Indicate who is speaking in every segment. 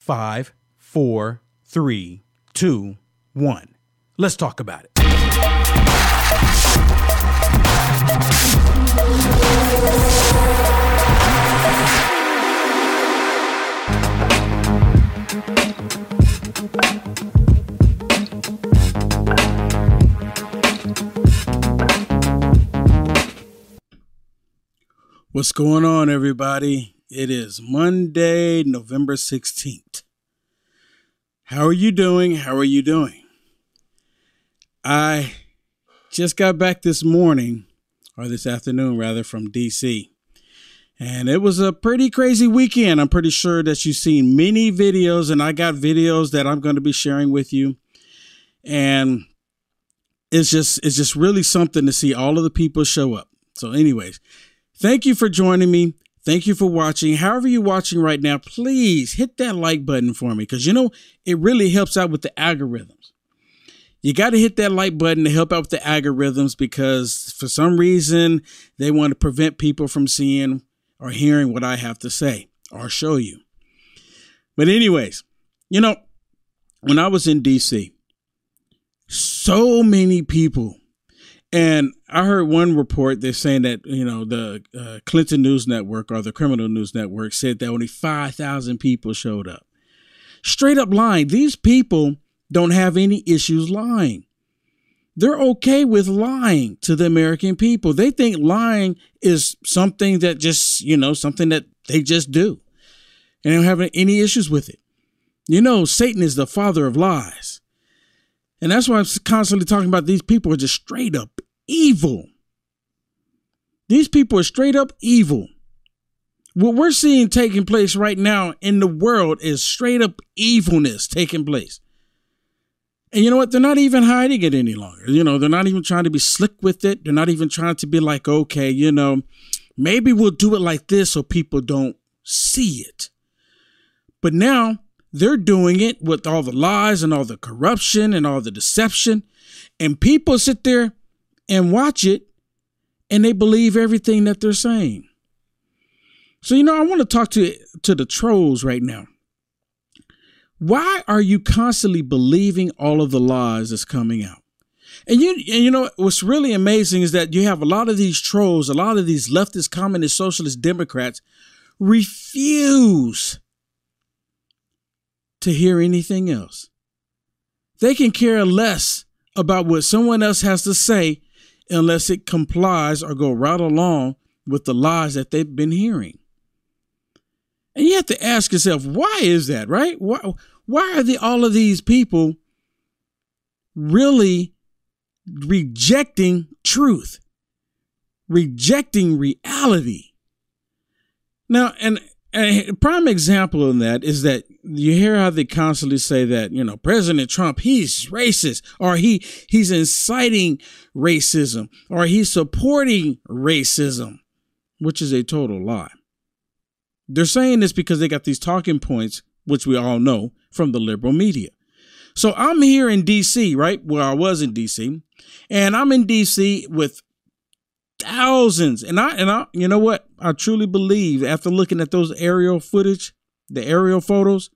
Speaker 1: 5, 4, 3, 2, 1. Let's talk about it. What's going on, everybody? It is Monday, November 16th. How are you doing? How are you doing? I just got back this morning, or this afternoon rather, from DC. And it was a pretty crazy weekend. I'm pretty sure that you've seen many videos, and I got videos that I'm going to be sharing with you. And it's just really something to see all of the people show up. So anyways, thank you for joining me. Thank you for watching. However you're watching right now, please hit that like button for me, because, it really helps out with the algorithms. You got to hit that like button to help out with the algorithms, because for some reason they want to prevent people from seeing or hearing what I have to say or show you. But anyways, when I was in DC, so many people. And I heard one report, they're saying that, the Clinton News Network, or the Criminal News Network, said that only 5,000 people showed up. Straight up lying. These people don't have any issues lying. They're okay with lying to the American people. They think lying is something that just, something that they just do. And they don't have any issues with it. Satan is the father of lies. And that's why I'm constantly talking about these people are just straight up evil. These people are straight up evil. What we're seeing taking place right now in the world is straight up evilness taking place. And you know what? They're not even hiding it any longer. They're not even trying to be slick with it. They're not even trying to be like, okay, maybe we'll do it like this so people don't see it. But now they're doing it with all the lies and all the corruption and all the deception. And people sit there and watch it, and they believe everything that they're saying. So, I want to talk to the trolls right now. Why are you constantly believing all of the lies that's coming out? And what's really amazing is that you have a lot of these trolls, a lot of these leftist, communist, socialist Democrats refuse to hear anything else. They can care less about what someone else has to say unless it complies or go right along with the lies that they've been hearing. And you have to ask yourself, why is that, right? Why are all of these people really rejecting truth, rejecting reality? Now, and a prime example of that is that you hear how they constantly say that, President Trump, he's racist, or he's inciting racism, or he's supporting racism, which is a total lie. They're saying this because they got these talking points, which we all know from the liberal media. So I'm here in DC, right? Where I was in DC, and I'm in DC with thousands. And I, you know what? I truly believe, after looking at those aerial footage, the aerial photos,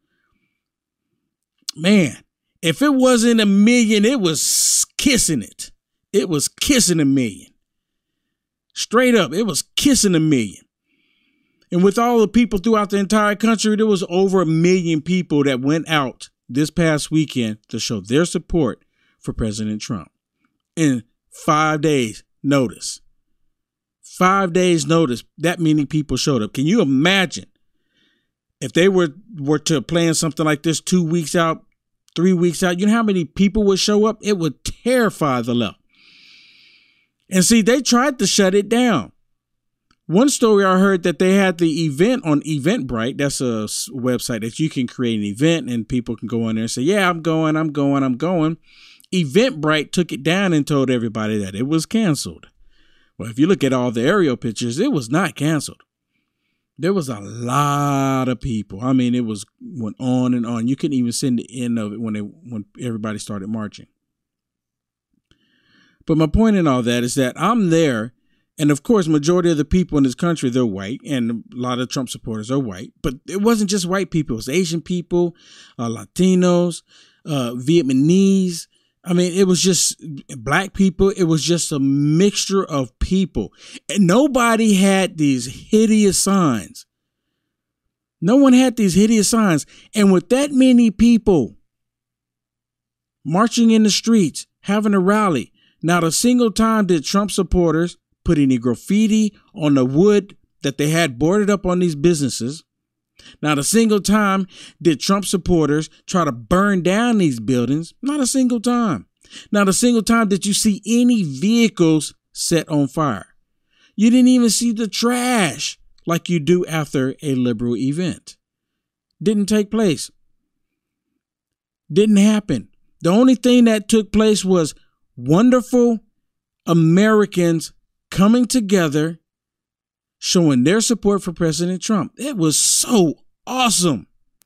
Speaker 1: man, if it wasn't a million, it was kissing it. It was kissing a million. Straight up, it was kissing a million. And with all the people throughout the entire country, there was over 1 million people that went out this past weekend to show their support for President Trump. In 5 days notice. 5 days notice, that many people showed up. Can you imagine if they were to plan something like this 2 weeks out, 3 weeks out? You know how many people would show up? It would terrify the left. And see, they tried to shut it down. One story I heard that they had the event on Eventbrite. That's a website that you can create an event and people can go in there and say, yeah, I'm going. Eventbrite took it down and told everybody that it was canceled. Well, if you look at all the aerial pictures, it was not canceled. There was a lot of people. I mean, it went on and on. You couldn't even see the end of it when everybody started marching. But my point in all that is that I'm there And of course, majority of the people in this country, they're white, and a lot of Trump supporters are white. But it wasn't just white people. It was Asian people, Latinos, Vietnamese. I mean, it was just black people. It was just a mixture of people. And nobody had these hideous signs. No one had these hideous signs. And with that many people marching in the streets, having a rally, not a single time did Trump supporters put any graffiti on the wood that they had boarded up on these businesses. Not a single time did Trump supporters try to burn down these buildings. Not a single time. Not a single time did you see any vehicles set on fire. You didn't even see the trash like you do after a liberal event. Didn't take place. Didn't happen. The only thing that took place was wonderful Americans coming together, showing their support for President Trump. It was so awesome.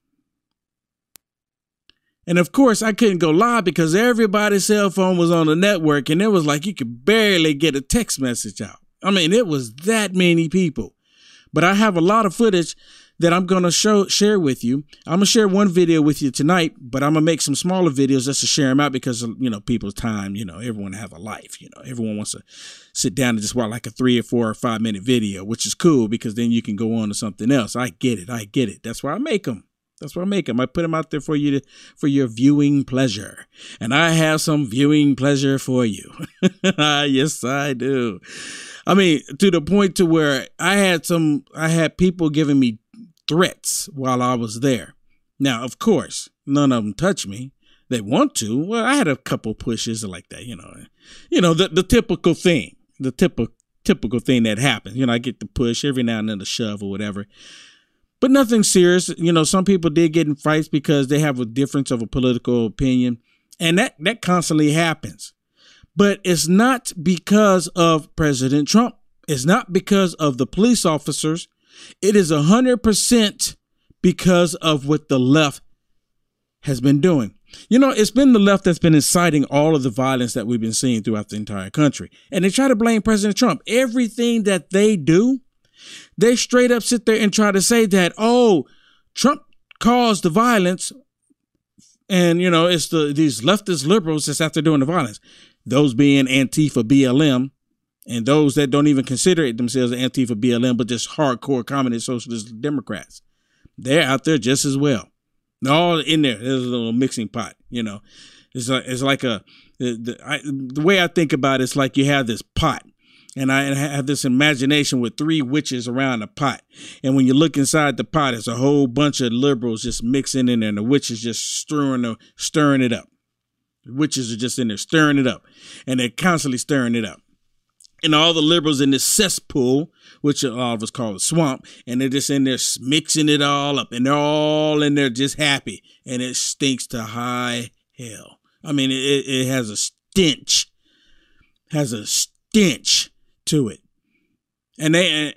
Speaker 1: And of course, I couldn't go live because everybody's cell phone was on the network, and it was like you could barely get a text message out. I mean, it was that many people. But I have a lot of footage that I'm going to share with you. I'm going to share one video with you tonight, but I'm going to make some smaller videos just to share them out because, people's time, everyone have a life, everyone wants to sit down and just watch like a 3 or 4 or 5 minute video, which is cool because then you can go on to something else. I get it. That's why I make them. I put them out there for you for your viewing pleasure. And I have some viewing pleasure for you. Yes, I do. I mean, to the point to where I had people giving me threats while I was there. Now, of course, none of them touch me. They want to. Well, I had a couple pushes like that, the typical thing, typical thing that happens. I get the push every now and then, the shove or whatever, but nothing serious. Some people did get in fights because they have a difference of a political opinion, and that constantly happens. But it's not because of President Trump. It's not because of the police officers. It is 100% because of what the left has been doing. It's been the left that's been inciting all of the violence that we've been seeing throughout the entire country. And they try to blame President Trump. Everything that they do, they straight up sit there and try to say that, Trump caused the violence. And, it's these leftist liberals that's after doing the violence. Those being Antifa, BLM. And those that don't even consider it themselves Antifa, BLM, but just hardcore communist socialist Democrats. They're out there just as well. They're all in there. There's a little mixing pot, It's like the way I think about it, it's like you have this pot. And I have this imagination with 3 witches around the pot. And when you look inside the pot, it's a whole bunch of liberals just mixing in there. And the witches just stirring it up. The witches are just in there stirring it up. And they're constantly stirring it up. And all the liberals in this cesspool, which a lot of us call a swamp, and they're just in there mixing it all up. And they're all in there just happy. And it stinks to high hell. I mean, it has a stench. To it. And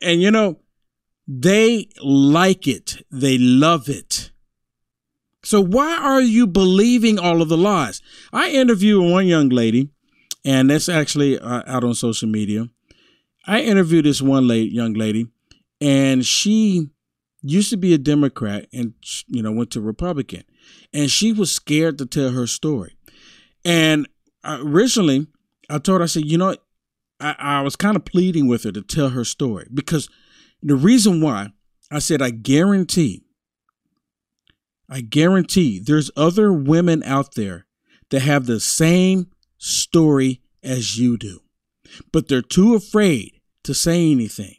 Speaker 1: they like it. They love it. So why are you believing all of the lies? I interviewed one young lady, and that's actually out on social media. I interviewed this one young lady, and she used to be a Democrat and, went to Republican, and she was scared to tell her story. And originally I told her, I said, I was kind of pleading with her to tell her story because the reason why I said, I guarantee there's other women out there that have the same story as you do, but they're too afraid to say anything.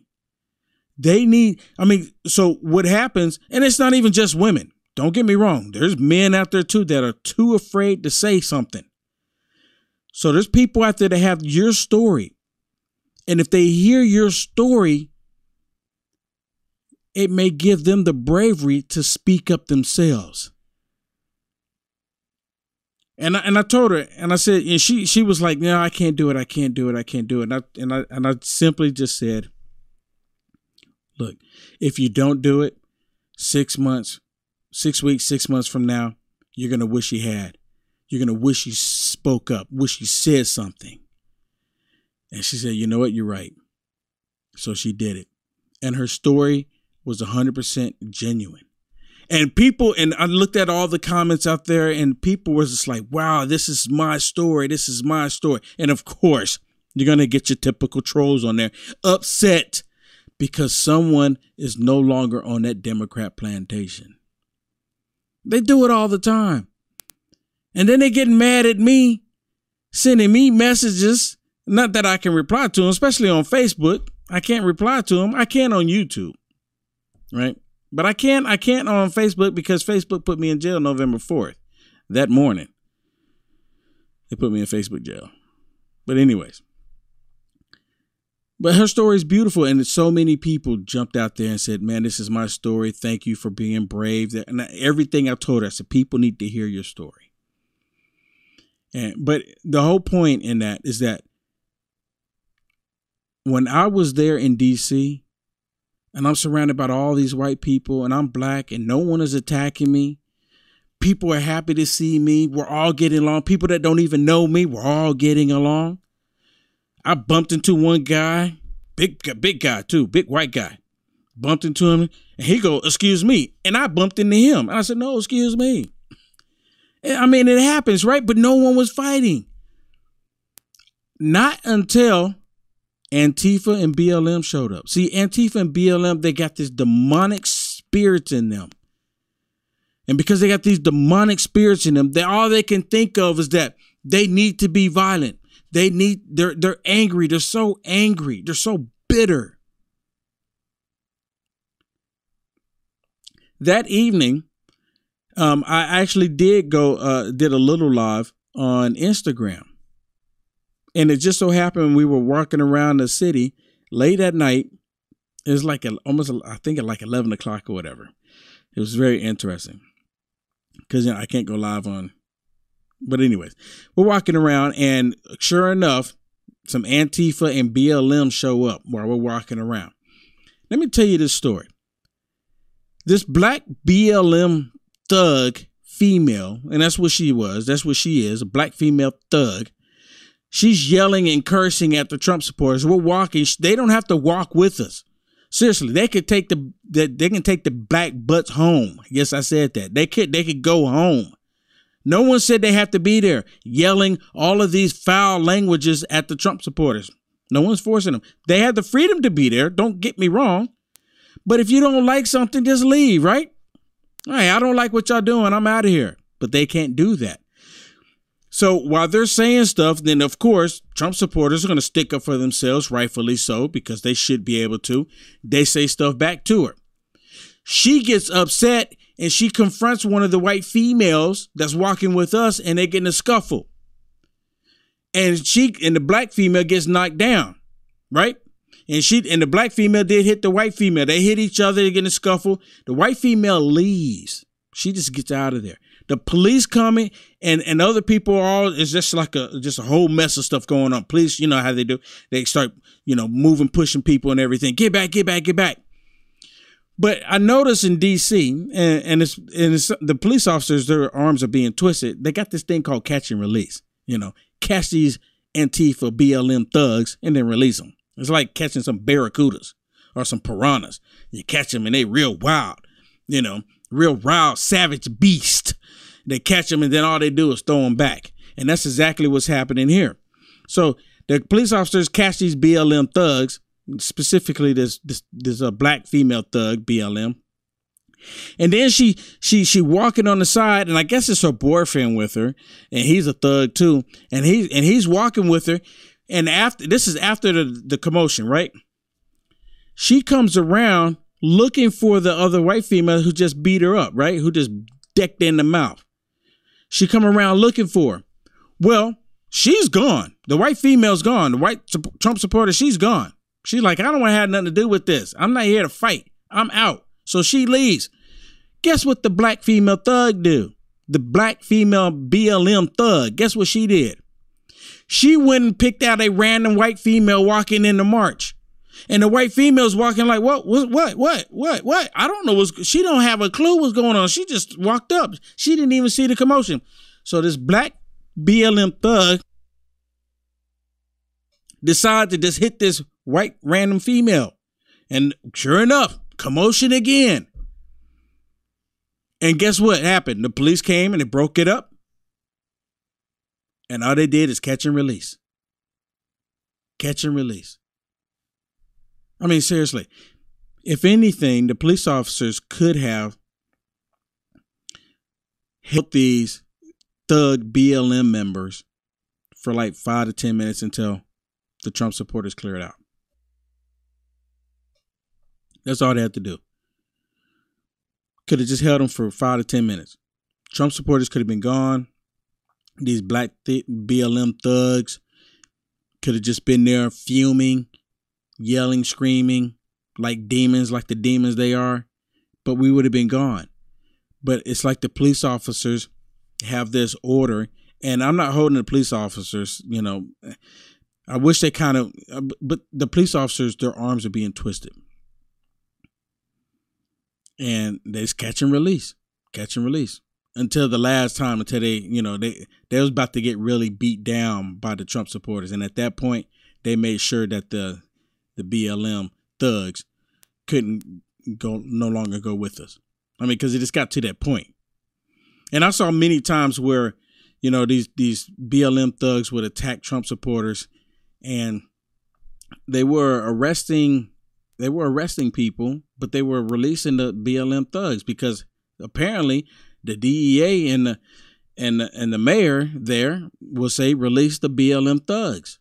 Speaker 1: So what happens, and it's not even just women. Don't get me wrong. There's men out there too that are too afraid to say something. So there's people out there that have your story. And if they hear your story, it may give them the bravery to speak up themselves. And I told her, and I said, and she was like, no, I can't do it. And I simply just said, look, if you don't do it, 6 months, 6 weeks, 6 months from now, you're going to wish you had. You're going to wish you spoke up, wish you said something. And she said, you know what? You're right. So she did it. And her story was 100% genuine. And people, and I looked at all the comments out there, and people were just like, wow, this is my story. This is my story. And of course, you're going to get your typical trolls on there upset because someone is no longer on that Democrat plantation. They do it all the time. And then they get mad at me, sending me messages. Not that I can reply to them, especially on Facebook. I can't reply to them. I can on YouTube, right? But I can't on Facebook because Facebook put me in jail November 4th. That morning, they put me in Facebook jail. But anyways, but her story is beautiful, and so many people jumped out there and said, man, this is my story. Thank you for being brave. And everything I told her, I said, people need to hear your story. But the whole point in that is that when I was there in D.C., and I'm surrounded by all these white people, and I'm black, and no one is attacking me, people are happy to see me. We're all getting along. People that don't even know me, we're all getting along. I bumped into one guy, big guy too, big white guy. Bumped into him, and he go, excuse me. And I bumped into him. And I said, no, excuse me. I mean, it happens, right? But no one was fighting. Not until Antifa and BLM showed up. See, Antifa and BLM, they got this demonic spirits in them. And because they got these demonic spirits in them, all they can think of is that they need to be violent. They're angry. They're so angry. They're so bitter. That evening, I actually did a little live on Instagram. And it just so happened we were walking around the city late at night. It was like I think at like 11 o'clock or whatever. It was very interesting because I can't go live on. But anyways, we're walking around, and sure enough, some Antifa and BLM show up while we're walking around. Let me tell you this story. This black BLM thug female, and that's what she was. That's what she is, a black female thug. She's yelling and cursing at the Trump supporters. We're walking. They don't have to walk with us. Seriously, they can take the black butts home. Yes, I said that. They could go home. No one said they have to be there yelling all of these foul languages at the Trump supporters. No one's forcing them. They have the freedom to be there. Don't get me wrong. But if you don't like something, just leave, right? Hey, I don't like what y'all doing. I'm out of here. But they can't do that. So while they're saying stuff, then of course, Trump supporters are going to stick up for themselves, rightfully so, because they should be able to. They say stuff back to her. She gets upset and she confronts one of the white females that's walking with us, and they get in a scuffle. And the black female gets knocked down, right? And the black female did hit the white female. They hit each other, they get in a scuffle. The white female leaves. She just gets out of there. The police coming and other people it's just like a whole mess of stuff going on. Police, you know how they do. They start, moving, pushing people and everything. Get back, get back, get back. But I noticed in D.C. and the police officers, their arms are being twisted. They got this thing called catch and release. Catch these Antifa BLM thugs and then release them. It's like catching some barracudas or some piranhas. You catch them and they real wild, real wild, savage beast. They catch them and then all they do is throw them back. And that's exactly what's happening here. So the police officers catch these BLM thugs, specifically this black female thug, BLM. And then she walking on the side, and I guess it's her boyfriend with her, and he's a thug too. And he's walking with her. And this is after the commotion, right? She comes around looking for the other white female who just beat her up, right? Who just decked her in the mouth. She come around looking for her. Well, she's gone. The white female's gone. The white Trump supporter, she's gone. She's like, I don't want to have nothing to do with this. I'm not here to fight. I'm out. So she leaves. Guess what the black female thug do? The black female BLM thug. Guess what she did? She went and picked out a random white female walking in the march. And the white female's walking like, what? I don't know. She don't have a clue what's going on. She just walked up. She didn't even see the commotion. So this black BLM thug decided to just hit this white random female. And sure enough, commotion again. And guess what happened? The police came and they broke it up. And all they did is catch and release. Catch and release. I mean, seriously, if anything, the police officers could have held these thug BLM members for like 5 to 10 minutes until the Trump supporters clear it out. That's all they had to do. Could have just held them for 5 to 10 minutes. Trump supporters could have been gone. These black BLM thugs could have just been there fuming, yelling, screaming like demons, like the demons they are. But we would have been gone. But it's like the police officers have this order. And I'm not holding the police officers, you know. I wish they kind of, but the police officers, their arms are being twisted. And they just catch and release until the last time, until they, you know, they was about to get really beat down by the Trump supporters. And at that point, they made sure that the BLM thugs couldn't no longer go with us. I mean, because it just got to that point. And I saw many times where, you know, these BLM thugs would attack Trump supporters, and they were arresting people, but they were releasing the BLM thugs because apparently the DEA and the mayor there will say release the BLM thugs.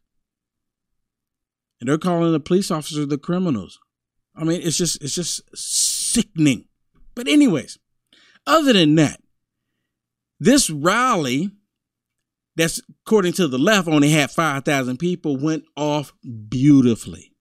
Speaker 1: And they're calling the police officers the criminals. I mean, it's just sickening. But anyways, other than that, this rally that's, according to the left, only had 5,000 people, went off beautifully.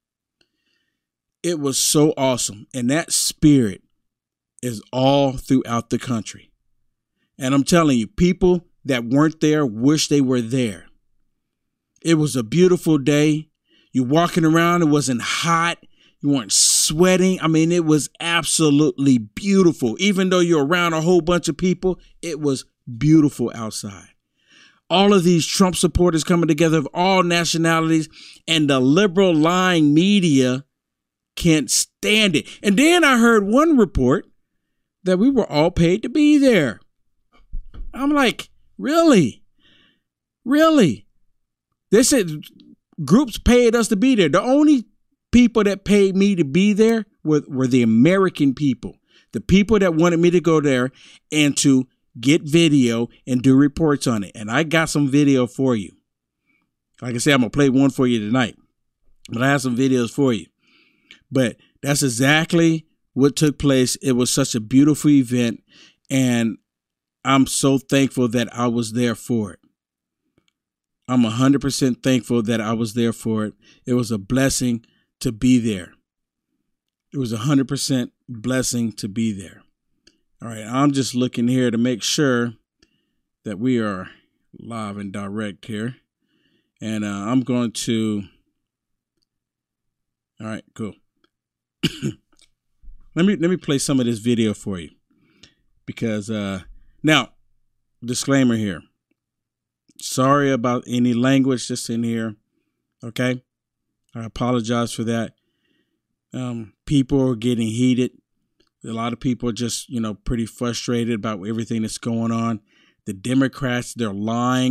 Speaker 1: It was so awesome. And that spirit is all throughout the country. And I'm telling you, people that weren't there wish they were there. It was a beautiful day. You're walking around. It wasn't hot. You weren't sweating. I mean, it was absolutely beautiful. Even though you're around a whole bunch of people, it was beautiful outside. All of these Trump supporters coming together of all nationalities, and the liberal lying media can't stand it. And then I heard one report that we were all paid to be there. I'm like, really? Really? They said groups paid us to be there. The only people that paid me to be there were the American people. The people that wanted me to go there and to get video and do reports on it. And I got some video for you. Like I said, I'm going to play one for you tonight. But I have some videos for you. But that's exactly what took place. It was such a beautiful event. And I'm so thankful that I was there for it. I'm 100% thankful that I was there for it. It was a blessing to be there. It was 100% blessing to be there. All right, I'm just looking here to make sure that we are live and direct here. And I'm going to, all right, cool. Let me play some of this video for you. Because, now, disclaimer here. Sorry about any language that's in here, okay? I apologize for that. People are getting heated. A lot of people are just, you know, pretty frustrated about everything that's going on. The Democrats, they're lying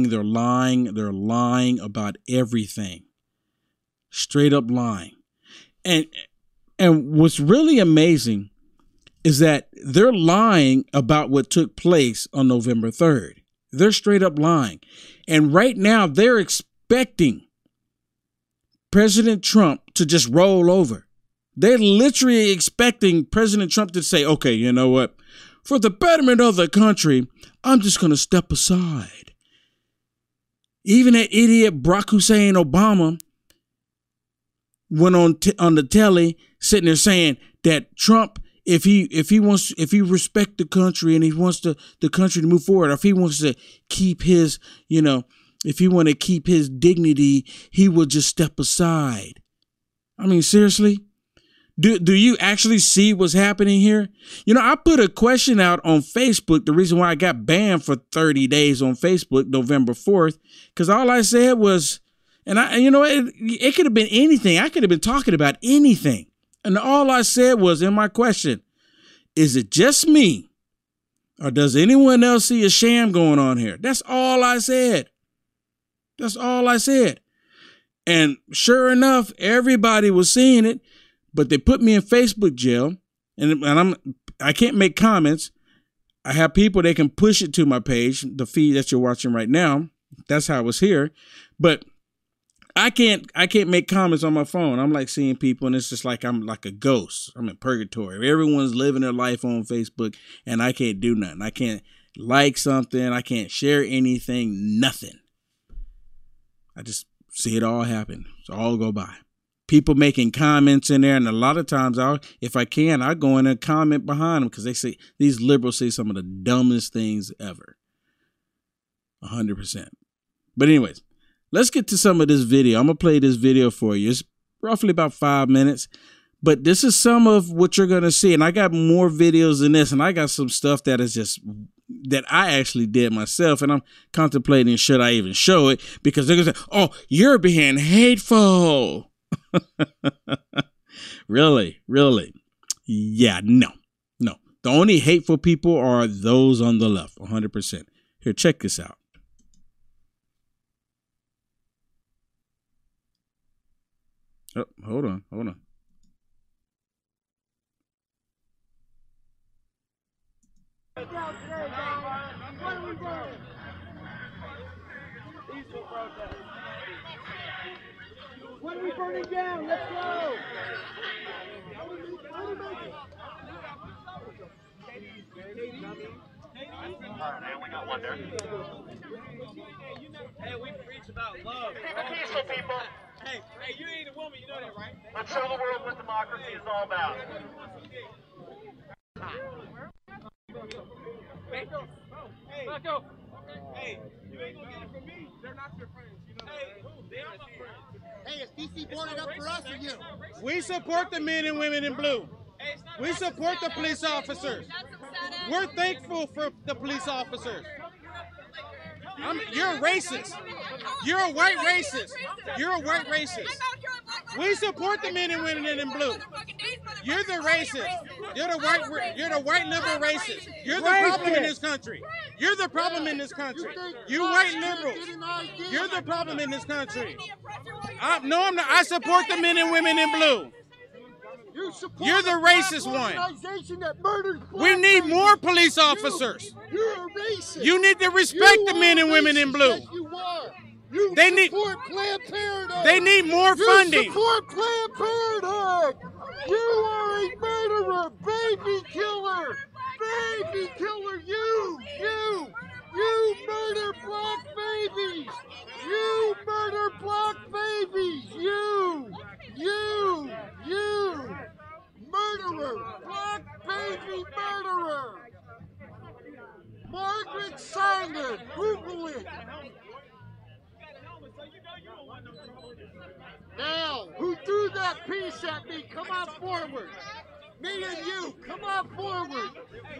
Speaker 1: about everything. Straight up lying. And what's really amazing is that they're lying about what took place on November 3rd. They're straight up lying. And right now they're expecting President Trump to just roll over. They're literally expecting President Trump to say, okay, you know what? For the betterment of the country, I'm just going to step aside. Even that idiot Barack Hussein Obama went on the telly sitting there saying that Trump, if he respect the country and he wants the country to move forward, or if he wants to keep his, you know, if he want to keep his dignity, he will just step aside. I mean, seriously? Do you actually see what's happening here? You know, I put a question out on Facebook. The reason why I got banned for 30 days on Facebook, November 4th, because all I said was, And you know, it could have been anything. I could have been talking about anything. And all I said was in my question, is it just me? Or does anyone else see a sham going on here? That's all I said. That's all I said. And sure enough, everybody was seeing it, but they put me in Facebook jail, and I can't make comments. I have people that can push it to my page, the feed that you're watching right now. That's how it was here. But I can't make comments on my phone. I'm like seeing people, and it's just like I'm like a ghost. I'm in purgatory. Everyone's living their life on Facebook, and I can't do nothing. I can't like something. I can't share anything, nothing. I just see it all happen. It's all go by. People making comments in there, and a lot of times if I can, I go in and comment behind them because they say these liberals say some of the dumbest things ever. 100%. But anyways, let's get to some of this video. I'm gonna play this video for you. It's roughly about 5 minutes, but this is some of what you're gonna see. And I got more videos than this, and I got some stuff that is just that I actually did myself, and I'm contemplating should I even show it, because they're gonna say, "Oh, you're being hateful." Really? Yeah, no. The only hateful people are those on the left, 100%. Here, check this out. Oh, hold on.
Speaker 2: What are we burning down? Let's go! All
Speaker 3: right, I only got one there.
Speaker 2: Hey, we preach about love.
Speaker 3: Keep it peaceful, people.
Speaker 2: Hey, you ain't a woman, you know that, right?
Speaker 3: Let's show the world what democracy is all about.
Speaker 2: Let's go. Hey, you ain't gonna get it from me. They're not your friends. You know hey, they are my friends.
Speaker 4: Hey, is DC boarded up for us or you?
Speaker 5: We support the men and women in blue. We support the police officers. We're thankful for the police officers. You're a racist. You're a white racist. You're a white racist. We support the men and women in blue. You're the racist. You're the white liberal racist. You're the problem in this country. You're the problem in this country. You white liberals. You're the problem in this country. No, I'm not. I support the men and women in blue. You're the racist one. We need more police officers.
Speaker 4: You're a racist.
Speaker 5: You need to respect the men and women in blue.
Speaker 4: Yes, you are. You
Speaker 5: They
Speaker 4: support Planned Parenthood.
Speaker 5: They need more funding.
Speaker 4: You support Planned Parenthood. You are a murderer, baby killer. Baby killer, you murder black babies. You murder black babies. You. Murderer, black baby murderer. Margaret Sanger, Google it. Now, who threw that piece at me? Come on forward. Me and you, come on forward.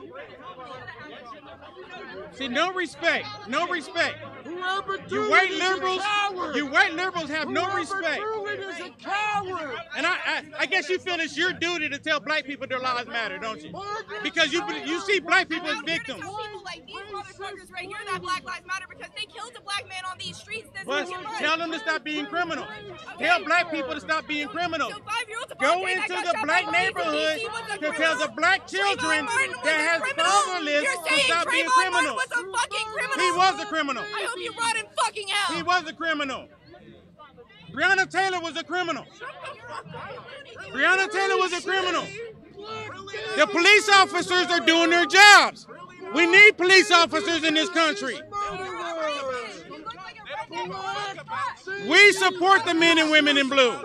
Speaker 5: See, no respect.
Speaker 4: Whoever threw
Speaker 5: You white
Speaker 4: it is
Speaker 5: liberals,
Speaker 4: a coward.
Speaker 5: you white liberals have no respect.
Speaker 4: Whoever threw it is a coward.
Speaker 5: And I guess you feel it's your duty to tell black people their lives matter, don't you? Because you see black people as victims.
Speaker 6: People like these motherfuckers right here that Black Lives Matter because they killed a black man on these streets.
Speaker 5: Well, tell them to stop being criminals. Tell black people to stop being criminals. Go into the black neighborhood to tell the black children that has fatherless to stop being criminals. He was a criminal.
Speaker 6: I hope you rot in fucking hell.
Speaker 5: He was a criminal. Breonna Taylor was a criminal. Breonna Taylor was a criminal. The police officers are doing their jobs. We need police officers in this country. We support the men and women in blue.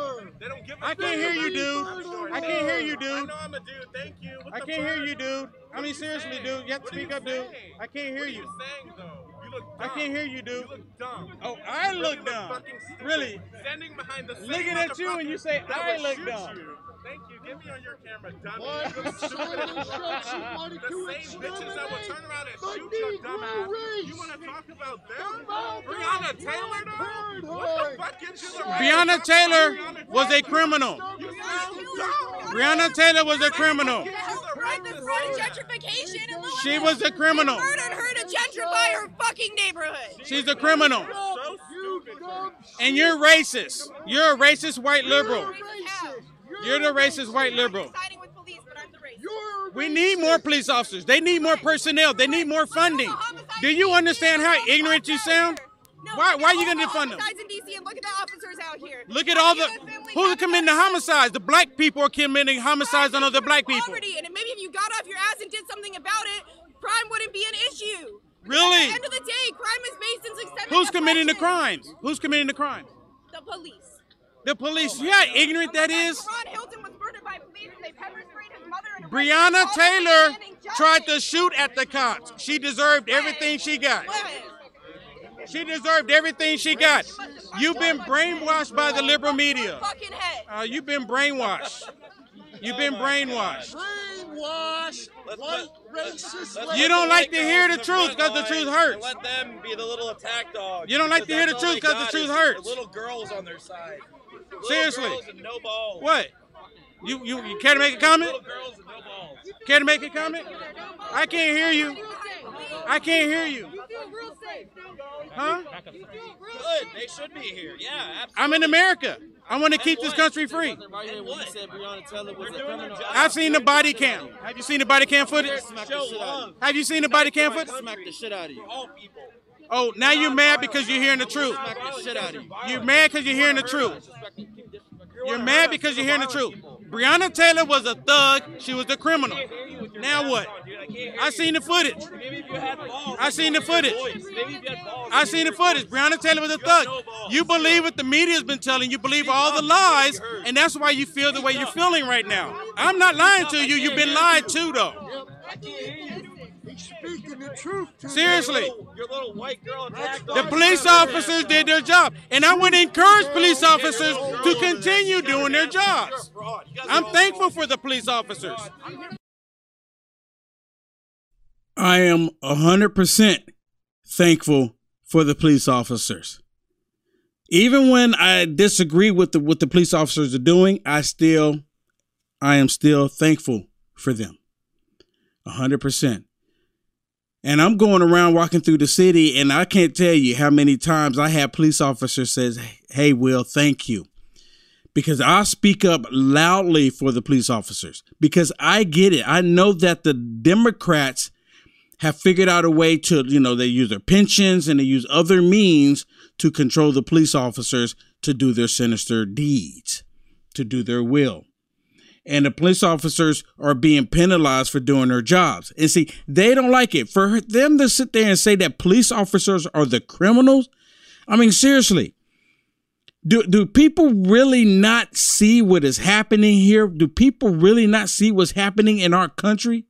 Speaker 5: I can't hear you, dude. I can't hear you, dude.
Speaker 2: I know I'm a dude. Thank you.
Speaker 5: I can't hear you, dude. I mean, seriously, dude. You have to speak up, dude. I can't hear you.
Speaker 2: saying though? You look dumb.
Speaker 5: I can't hear you, dude.
Speaker 2: You look dumb.
Speaker 5: Oh, I look
Speaker 2: You
Speaker 5: dumb.
Speaker 2: fucking stupid.
Speaker 5: Really?
Speaker 2: Standing behind the same
Speaker 5: Looking at you and you say,
Speaker 2: that
Speaker 5: I
Speaker 2: would
Speaker 5: look
Speaker 2: shoot
Speaker 5: dumb.
Speaker 2: you. Thank you. Get me on your camera, dummy.
Speaker 4: Why
Speaker 2: You look
Speaker 4: the
Speaker 2: stupid
Speaker 4: son
Speaker 2: as
Speaker 4: of
Speaker 2: fuck.
Speaker 4: somebody
Speaker 2: The
Speaker 4: to
Speaker 2: same bitches that will turn around and
Speaker 4: the
Speaker 2: shoot your
Speaker 4: Negro
Speaker 2: dumb ass.
Speaker 4: race.
Speaker 2: You want to talk about them?
Speaker 4: About
Speaker 2: Breonna
Speaker 4: that
Speaker 2: Taylor, though?
Speaker 4: Planned
Speaker 2: What the fuck gives you the right
Speaker 5: Breonna
Speaker 2: to talk
Speaker 5: Taylor
Speaker 2: about Breonna
Speaker 5: was a
Speaker 2: Taylor?
Speaker 5: criminal.
Speaker 2: You sound dumb.
Speaker 5: Breonna Taylor was a criminal.
Speaker 6: Gentrification and Louisville.
Speaker 5: She was a criminal.
Speaker 6: Murdered her to gentrify her fucking neighborhood.
Speaker 5: She's a criminal.
Speaker 2: So
Speaker 4: You
Speaker 2: stupid.
Speaker 4: dumb
Speaker 5: And you're racist. You're a racist white liberal.
Speaker 4: racist.
Speaker 5: You're the racist white liberal.
Speaker 6: Siding with police, but I'm the racist.
Speaker 4: You're
Speaker 5: We need more police officers. They need more personnel. They need more funding. Do you understand how ignorant you sound? Why are you gonna defund them?
Speaker 6: Homicides in DC and look at the officers out here.
Speaker 5: Look at all the who's committing the homicides. The black people are committing homicides on other black people.
Speaker 6: Poverty, and maybe if you got off your ass and did something about it, crime wouldn't be an issue.
Speaker 5: Really?
Speaker 6: At the end of the day, crime is based in systemic
Speaker 5: Who's committing the
Speaker 6: oppression.
Speaker 5: crimes? Who's committing the crimes?
Speaker 6: The police.
Speaker 5: The police. You know how ignorant that is?
Speaker 6: Ron Hilton was murdered by police and they pepper sprayed his mother and
Speaker 5: Breonna
Speaker 6: all
Speaker 5: Taylor
Speaker 6: demanding
Speaker 5: tried to
Speaker 6: justice.
Speaker 5: shoot at the cops. She deserved everything she got. She deserved everything she got. You've been brainwashed by the liberal media.
Speaker 6: Fucking head.
Speaker 5: You've been brainwashed. You've been brainwashed.
Speaker 4: brainwashed, white racist.
Speaker 5: You don't like to hear the truth because the truth hurts.
Speaker 7: Let them be the little attack dogs.
Speaker 5: You don't like to hear the truth because the truth hurts.
Speaker 7: The little girls on their side. Little
Speaker 5: Seriously.
Speaker 7: girls and no balls.
Speaker 5: What? You care to make a comment?
Speaker 7: Little girls and no balls.
Speaker 5: Care to make a comment? I can't hear you. I can't hear you. Huh?
Speaker 7: Good. They should be here. Yeah, absolutely.
Speaker 5: I'm in America. I want to keep this country free.
Speaker 7: And what? We're doing their job.
Speaker 5: I've seen the body cam. Have you seen the body cam footage?
Speaker 7: Show love.
Speaker 5: Have you seen the body cam footage?
Speaker 7: Smack the shit out of you. All people.
Speaker 5: Oh, now you're mad because you're hearing the truth.
Speaker 7: Smack the shit out of you.
Speaker 5: You're mad because you're hearing the truth. You're mad because you're hearing the truth. Breonna Taylor was a thug. She was a criminal. Now what? I seen the footage.
Speaker 7: Maybe if you had balls.
Speaker 5: I seen the footage.
Speaker 7: Maybe if you had balls.
Speaker 5: I seen the footage. Breonna Taylor was a thug. You believe what the media's been telling you. Believe all the lies, and that's why you feel the way you're feeling right now. I'm not lying to you. You've been lied to, though.
Speaker 4: He's speaking the truth to
Speaker 5: Seriously.
Speaker 7: Your little white girl attacked
Speaker 5: The police officers did their job, and I would encourage police officers to continue doing their jobs. I'm thankful for the police officers. I am 100% thankful for the police officers. Even when I disagree with what the police officers are doing, I am still thankful for them. 100%. And I'm going around walking through the city, and I can't tell you how many times I have police officers says, "Hey, Will, thank you." Because I speak up loudly for the police officers because I get it. I know that the Democrats have figured out a way to, they use their pensions and they use other means to control the police officers to do their sinister deeds, to do their will. And the police officers are being penalized for doing their jobs. And see, they don't like it. For them to sit there and say that police officers are the criminals. I mean, seriously, do people really not see what is happening here? Do people really not see what's happening in our country?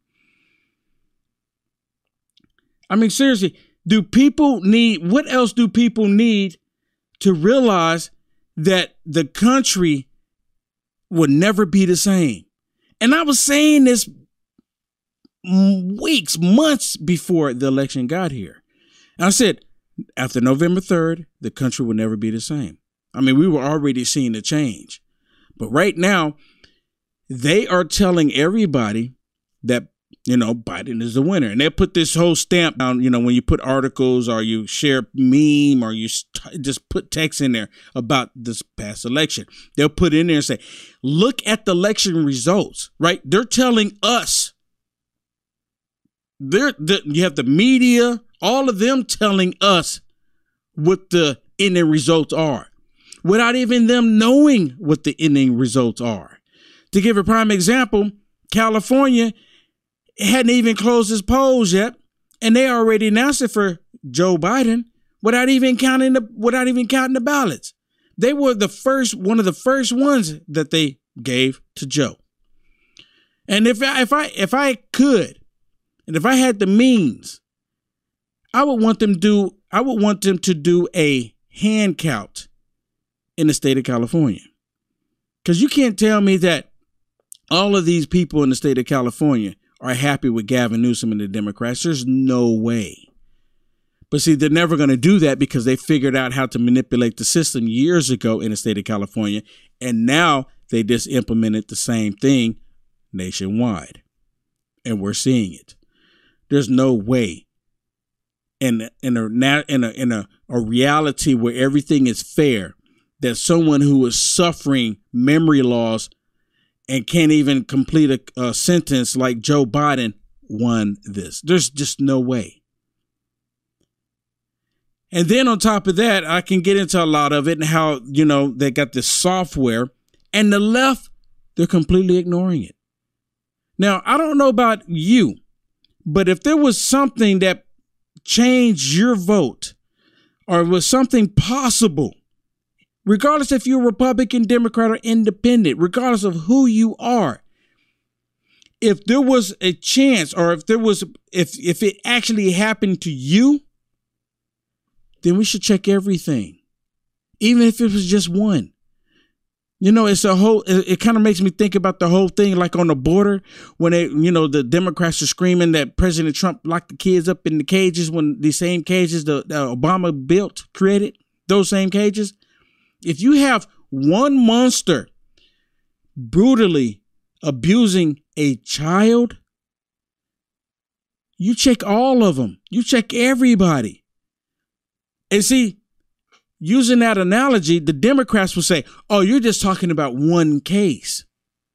Speaker 5: I mean, seriously, what else do people need to realize that the country would never be the same? And I was saying this weeks, months before the election got here. And I said, after November 3rd, the country will never be the same. I mean, we were already seeing the change. But right now, they are telling everybody that, Biden is the winner. And they put this whole stamp down, when you put articles or you share meme or you just put text in there about this past election. They'll put in there and say, look at the election results, right? They're telling us. You have the media, all of them telling us what the ending results are without even them knowing what the ending results are. To give a prime example, California hadn't even closed its polls yet, and they already announced it for Joe Biden without even counting the ballots. They were one of the first ones that they gave to Joe. And if I could,
Speaker 1: And if I had the means, I would want them to do a hand count in the state of California. Because you can't tell me that all of these people in the state of California are happy with Gavin Newsom and the Democrats. There's no way. But see, they're never going to do that because they figured out how to manipulate the system years ago in the state of California. And now they just implemented the same thing nationwide. And we're seeing it. There's no way in a reality where everything is fair that someone who is suffering memory loss and can't even complete a sentence like Joe Biden won this. There's just no way. And then on top of that, I can get into a lot of it and how, they got this software, and the left, they're completely ignoring it. Now, I don't know about you, but if there was something that changed your vote or was something possible, regardless if you're Republican, Democrat, or Independent, regardless of who you are, if there was a chance or if it actually happened to you, then we should check everything, even if it was just one. It kind of makes me think about the whole thing, like on the border when the Democrats are screaming that President Trump locked the kids up in the cages when the same cages the Obama created, those same cages. If you have one monster brutally abusing a child, you check all of them. You check everybody. And see, using that analogy, the Democrats will say, oh, you're just talking about one case.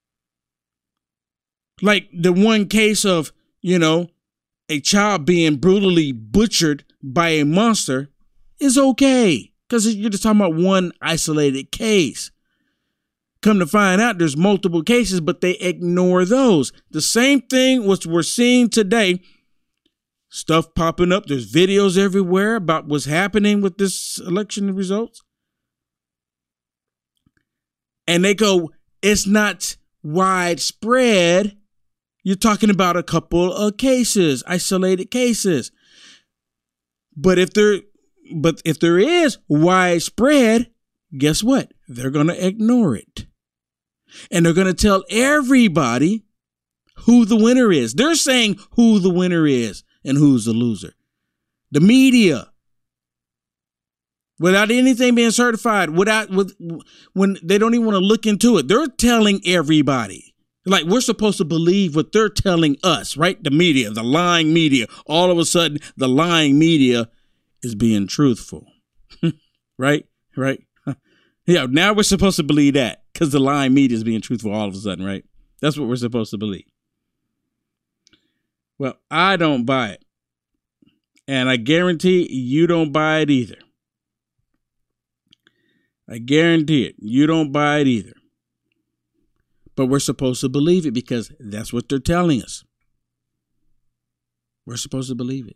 Speaker 1: Like the one case of, a child being brutally butchered by a monster is okay. Because you're just talking about one isolated case. Come to find out, there's multiple cases, but they ignore those. The same thing which we're seeing today, stuff popping up. There's videos everywhere about what's happening with this election results. And they go, it's not widespread. You're talking about a couple of cases, isolated cases. But if there is widespread, guess what? They're going to ignore it. And they're going to tell everybody who the winner is. They're saying who the winner is and who's the loser. The media. Without anything being certified, when they don't even want to look into it, they're telling everybody. Like, we're supposed to believe what they're telling us, right? The media, the lying media. All of a sudden, the lying media is being truthful. Right? Yeah, now we're supposed to believe that because the lying media is being truthful all of a sudden, right? That's what we're supposed to believe. Well, I don't buy it. And I guarantee you don't buy it either. I guarantee it. You don't buy it either. But we're supposed to believe it because that's what they're telling us. We're supposed to believe it.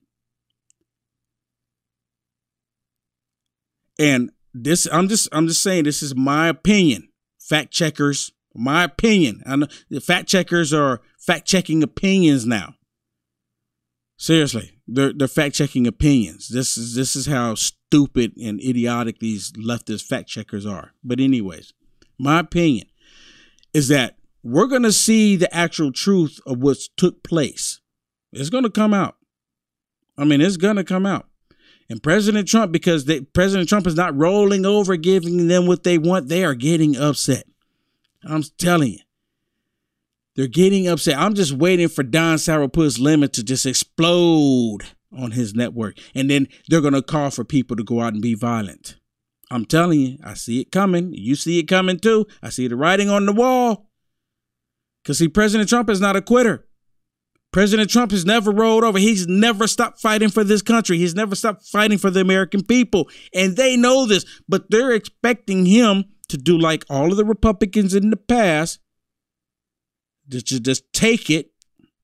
Speaker 1: And this, I'm just saying, this is my opinion. Fact checkers, my opinion. I know the fact checkers are fact checking opinions now. Seriously, they're fact checking opinions. This is how stupid and idiotic these leftist fact checkers are. But anyways, my opinion is that we're going to see the actual truth of what took place. It's going to come out. I mean, it's going to come out. And President Trump, because President Trump is not rolling over, giving them what they want, they are getting upset. I'm telling you. They're getting upset. I'm just waiting for Don Sourpuss Lemon to just explode on his network. And then they're going to call for people to go out and be violent. I'm telling you, I see it coming. You see it coming too. I see the writing on the wall. Because see, President Trump is not a quitter. President Trump has never rolled over. He's never stopped fighting for this country. He's never stopped fighting for the American people. And they know this, but they're expecting him to do like all of the Republicans in the past, that you just take it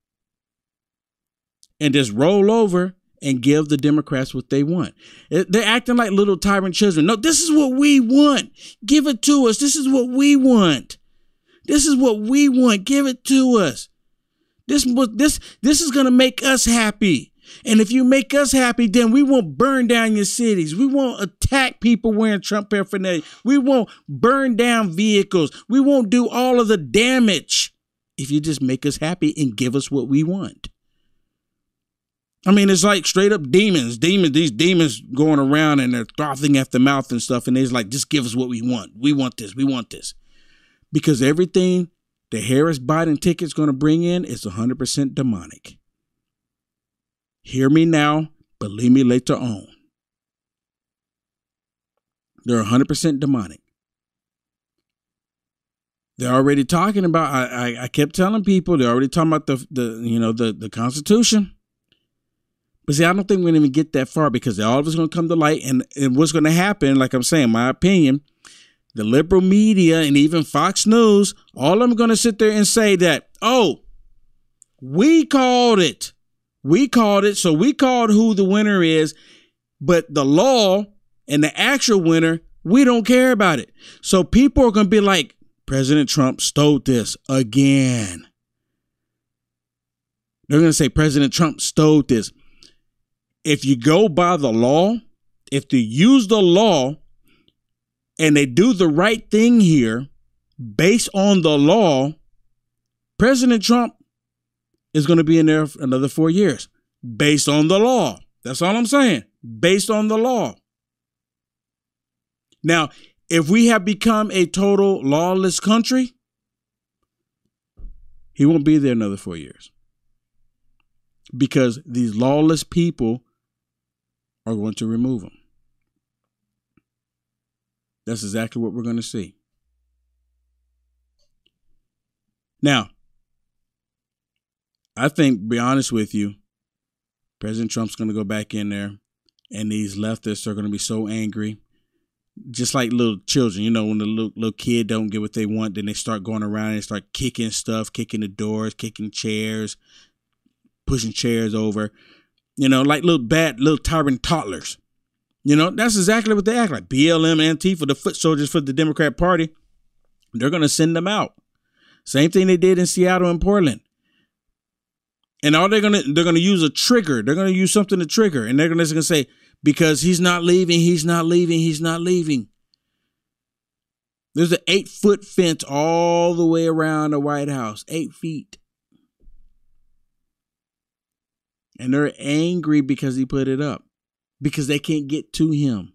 Speaker 1: and just roll over and give the Democrats what they want. They're acting like little tyrant children. No, this is what we want. Give it to us. This is what we want. This is what we want. Give it to us. This is going to make us happy. And if you make us happy, then we won't burn down your cities. We won't attack people wearing Trump paraphernalia. We won't burn down vehicles. We won't do all of the damage if you just make us happy and give us what we want. I mean, it's like straight up demons. These demons going around and they're frothing at the mouth and stuff. And they're like, just give us what we want. We want this. We want this. Because everything the Harris Biden ticket's going to bring in is 100% demonic. Hear me now, believe me later on. They're 100% demonic. They're already talking about, I kept telling people, they're already talking about the Constitution. But see, I don't think we're going to even get that far because all of it's going to come to light. And what's going to happen, like I'm saying, my opinion, the liberal media and even Fox News, all of them are going to sit there and say that, oh, we called it. We called it. So we called who the winner is. But the law and the actual winner, we don't care about it. So people are going to be like, President Trump stole this again. They're going to say President Trump stole this. If you go by the law, if they use the law and they do the right thing here based on the law, President Trump is going to be in there for another 4 years based on the law. That's all I'm saying. Based on the law. Now, if we have become a total lawless country, he won't be there another 4 years because these lawless people are going to remove him. That's exactly what we're going to see. Now, I think, to be honest with you, President Trump's going to go back in there and these leftists are going to be so angry. Just like little children, you know, when the little kid don't get what they want, then they start going around and start kicking stuff, kicking the doors, kicking chairs, pushing chairs over, you know, like little tyrant toddlers. You know, that's exactly what they act like. BLM, Antifa, the foot soldiers for the Democrat Party, they're going to send them out. Same thing they did in Seattle and Portland. And all they're going to use a trigger. They're going to use something to trigger. And they're going to say, because he's not leaving, he's not leaving, he's not leaving. There's an 8-foot fence all the way around the White House, 8 feet. And they're angry because he put it up, because they can't get to him.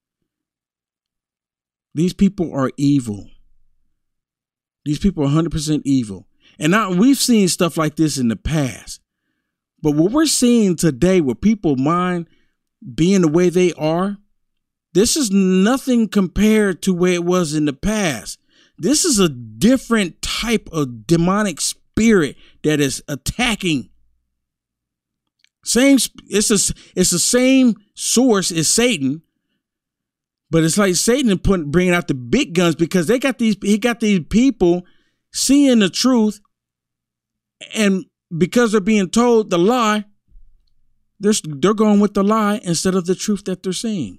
Speaker 1: These people are evil. These people are 100% evil. And now we've seen stuff like this in the past. But what we're seeing today with people mind being the way they are, this is nothing compared to where it was in the past. This is a different type of demonic spirit that is attacking. It's the same source as Satan, but it's like Satan bringing out the big guns because he got these people seeing the truth, and because they're being told the lie, they're going with the lie instead of the truth that they're seeing.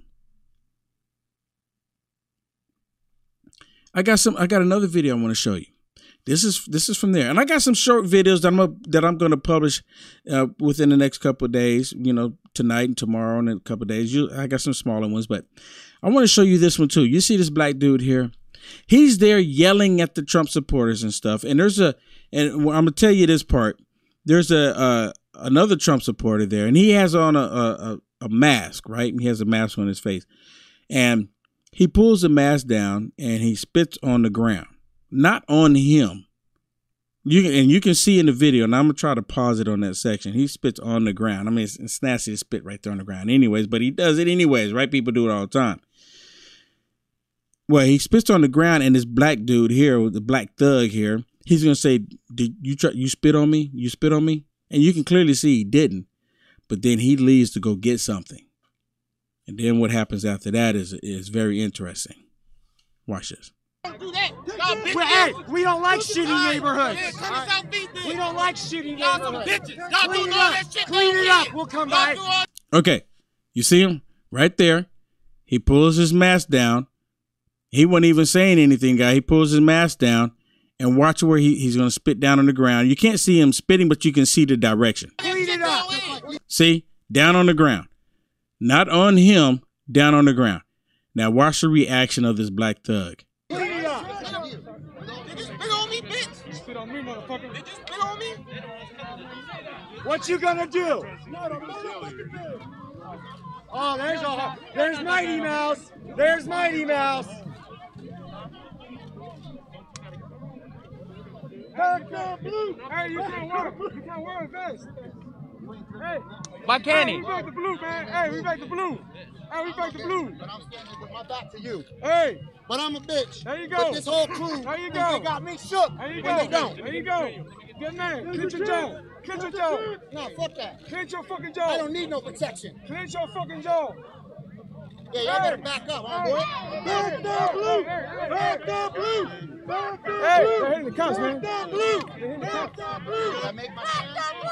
Speaker 1: I got another video I want to show you. This is from there, and I got some short videos that I'm going to publish within the next couple of days. You know, tonight and tomorrow and in a couple of days. I got some smaller ones, but I want to show you this one too. You see this black dude here? He's there yelling at the Trump supporters and stuff. And I'm gonna tell you this part. There's another Trump supporter there, and he has on a mask, right? He has a mask on his face, and he pulls the mask down and he spits on the ground. Not on him. You can see in the video, and I'm going to try to pause it on that section. He spits on the ground. I mean, it's nasty to spit right there on the ground anyways, but he does it anyways, right? People do it all the time. Well, he spits on the ground, and this black dude here, the black thug here, he's going to say, "Did you spit on me? You spit on me?" And you can clearly see he didn't, but then he leaves to go get something. And then what happens after that is very interesting. Watch this.
Speaker 2: Do that.
Speaker 4: Hey, we don't like shitty neighborhoods.
Speaker 2: Yeah, come to South Beach, then.
Speaker 4: We don't like shitty
Speaker 2: Y'all some
Speaker 4: neighborhoods.
Speaker 2: bitches. Y'all
Speaker 4: Clean
Speaker 2: do
Speaker 4: it
Speaker 2: all
Speaker 4: up.
Speaker 2: that shit.
Speaker 4: Clean
Speaker 2: down
Speaker 4: it up.
Speaker 2: here.
Speaker 4: We'll come
Speaker 2: Y'all
Speaker 4: by.
Speaker 2: do all-
Speaker 1: Okay, you see him right there? He pulls his mask down. He wasn't even saying anything, guy. He pulls his mask down, and watch where he's going to spit down on the ground. You can't see him spitting, but you can see the direction.
Speaker 4: Clean it up.
Speaker 1: See? Down on the ground. Not on him, down on the ground. Now watch the reaction of this black thug.
Speaker 4: Clean it up.
Speaker 2: Spit on me, bitch. Spit on me, motherfucker. Did you spit on me?
Speaker 4: What you gonna do? Oh, there's Mighty Mouse. There's Mighty Mouse.
Speaker 2: Hey, you can't wear a vest. Hey.
Speaker 7: Why can't he?
Speaker 2: We back the blue, man. Hey, we back the blue. Hey, we back the blue.
Speaker 4: But I'm standing with my back to you.
Speaker 2: Hey.
Speaker 4: But I'm a bitch.
Speaker 2: There you go.
Speaker 4: But this whole crew,
Speaker 2: There you
Speaker 4: think
Speaker 2: go.
Speaker 4: they got me shook
Speaker 2: There you
Speaker 4: when
Speaker 2: go.
Speaker 4: they don't.
Speaker 2: There you go. Good man. Clench your jaw. Clench your jaw.
Speaker 4: No, fuck that.
Speaker 2: Clench your fucking
Speaker 4: I
Speaker 2: jaw.
Speaker 4: don't need no protection.
Speaker 2: Clench your fucking jaw.
Speaker 4: Yeah, y'all better back up, homeboy. Back down, blue. Back down, blue. Back down,
Speaker 2: Hey,
Speaker 4: blue.
Speaker 2: they're hitting the cops, man.
Speaker 4: Back down, blue. Back down, blue. Did I make my sound?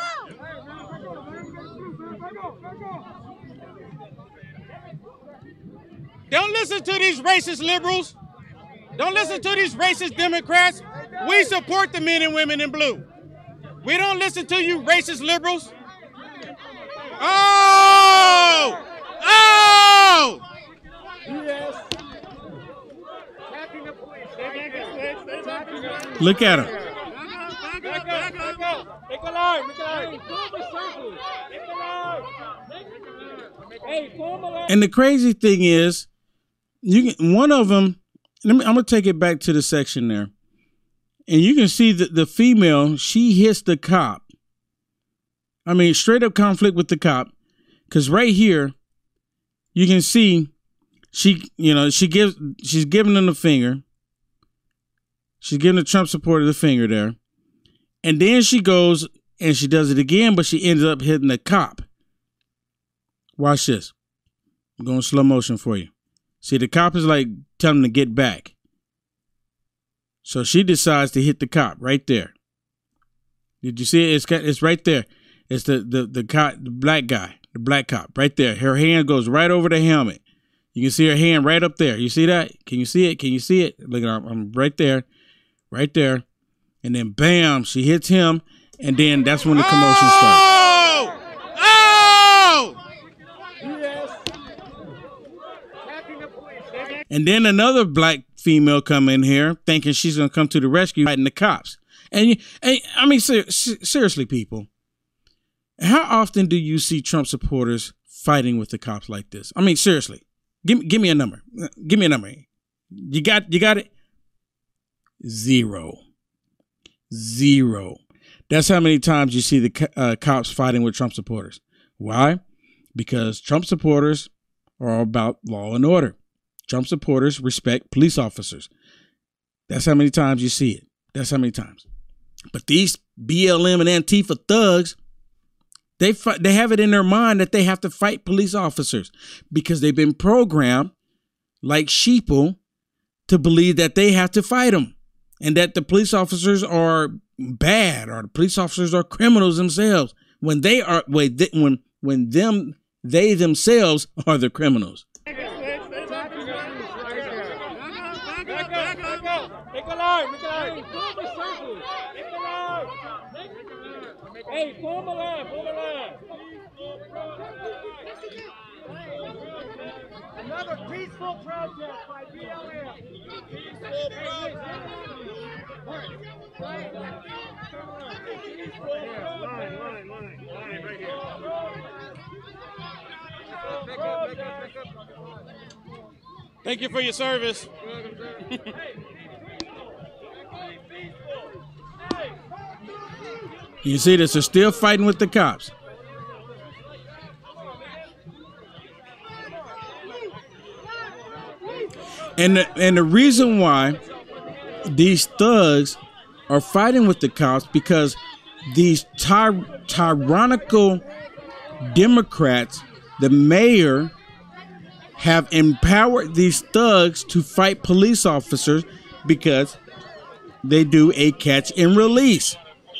Speaker 5: Don't listen to these racist liberals. Don't listen to these racist Democrats. We support the men and women in blue. We don't listen to you racist liberals. Oh! Oh!
Speaker 1: Look at him.
Speaker 2: Make a line. Hey, form a line.
Speaker 1: And the crazy thing is, one of them. I'm gonna take it back to the section there, and you can see that the female, she hits the cop. I mean, straight up conflict with the cop, because right here, you can see she's giving him the finger. She's giving the Trump supporter the finger there, and then she goes and she does it again, but she ends up hitting the cop. Watch this. I'm going slow motion for you. See, the cop is like telling him to get back. So she decides to hit the cop right there. Did you see it? It's right there. It's the cop, the black guy, the black cop right there. Her hand goes right over the helmet. You can see her hand right up there. You see that? Can you see it? Can you see it? Look, I'm right there, right there. And then bam, she hits him. And then that's when the commotion starts. And then another black female come in here thinking she's going to come to the rescue, fighting the cops. And I mean, seriously, people, how often do you see Trump supporters fighting with the cops like this? I mean, seriously, give me a number. Give me a number. You got it? Zero. That's how many times you see the cops fighting with Trump supporters. Why? Because Trump supporters are about law and order. Trump supporters respect police officers. That's how many times you see it. That's how many times. But these BLM and Antifa thugs, they have it in their mind that they have to fight police officers because they've been programmed like sheeple to believe that they have to fight them and that the police officers are bad or the police officers are criminals themselves when they are they themselves are the criminals.
Speaker 2: Make a line. Hey, form a line. Another peaceful protest by BLM. Line right here.
Speaker 5: Thank you for your service.
Speaker 1: You see this, they're still fighting with the cops. And the reason why these thugs are fighting with the cops because these tyrannical Democrats, the mayor, have empowered these thugs to fight police officers because they do a catch and release.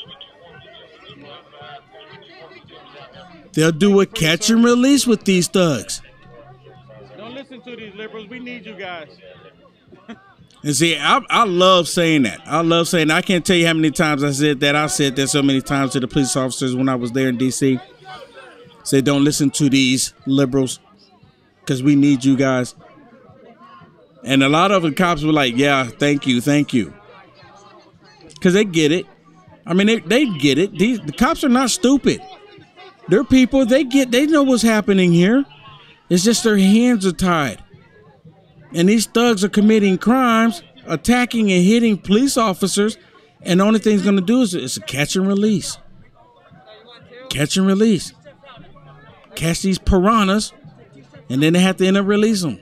Speaker 1: They'll do a catch and release with these thugs.
Speaker 5: Don't listen to these liberals. We need you guys.
Speaker 1: And see, I love saying that. I love saying that. I can't tell you how many times I said that. I said that so many times to the police officers when I was there in D.C. Said, don't listen to these liberals because we need you guys. And a lot of the cops were like, yeah, thank you. Because they get it. I mean, they get it. The cops are not stupid. They're people. They know what's happening here. It's just their hands are tied. And these thugs are committing crimes, attacking and hitting police officers. And the only thing it's going to do is a catch and release. Catch and release. Catch these piranhas. And then they have to end up releasing them.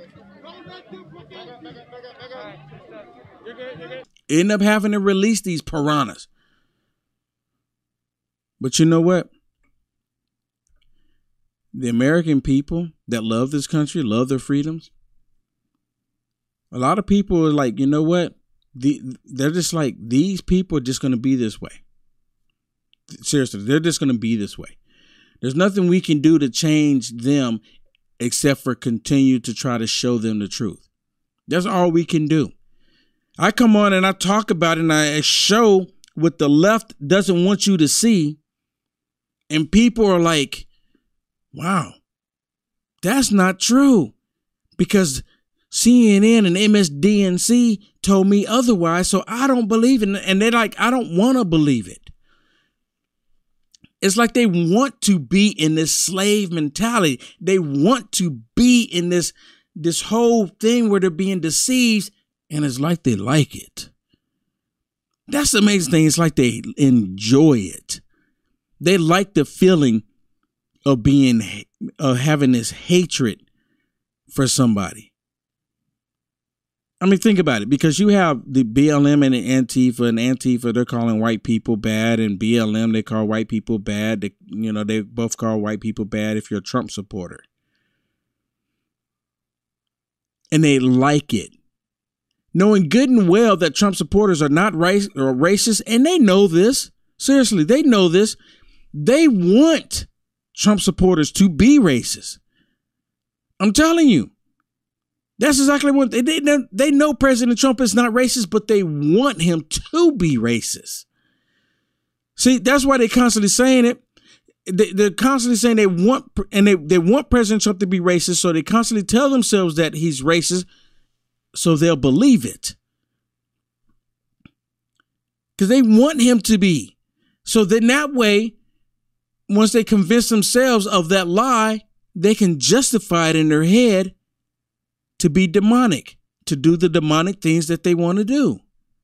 Speaker 1: End up having to release these piranhas. But you know what? The American people that love this country, love their freedoms. A lot of people are like, you know what? They're just like, these people are just going to be this way. Seriously, they're just going to be this way. There's nothing we can do to change them except for continue to try to show them the truth. That's all we can do. I come on and I talk about it and I show what the left doesn't want you to see. And people are like, wow, that's not true. Because CNN and MSDNC told me otherwise, so I don't believe it. And they're like, I don't want to believe it. It's like they want to be in this slave mentality. They want to be in this whole thing where they're being deceived, and it's like they like it. That's the amazing thing. It's like they enjoy it. They like the feeling of having this hatred for somebody. I mean, think about it, because you have the BLM and the Antifa, they're calling white people bad, and BLM, they call white people bad. They both call white people bad if you're a Trump supporter. And they like it. Knowing good and well that Trump supporters are not racist, and they know this. Seriously, they know this. They want Trump supporters to be racist. I'm telling you. That's exactly what they know. President Trump is not racist, but they want him to be racist. See, that's why they're constantly saying it. They're constantly saying they want President Trump to be racist, so they constantly tell themselves that he's racist, so they'll believe it. Because they want him to be. So then that way, once they convince themselves of that lie, they can justify it in their head to be demonic, to do the demonic things that they want to do.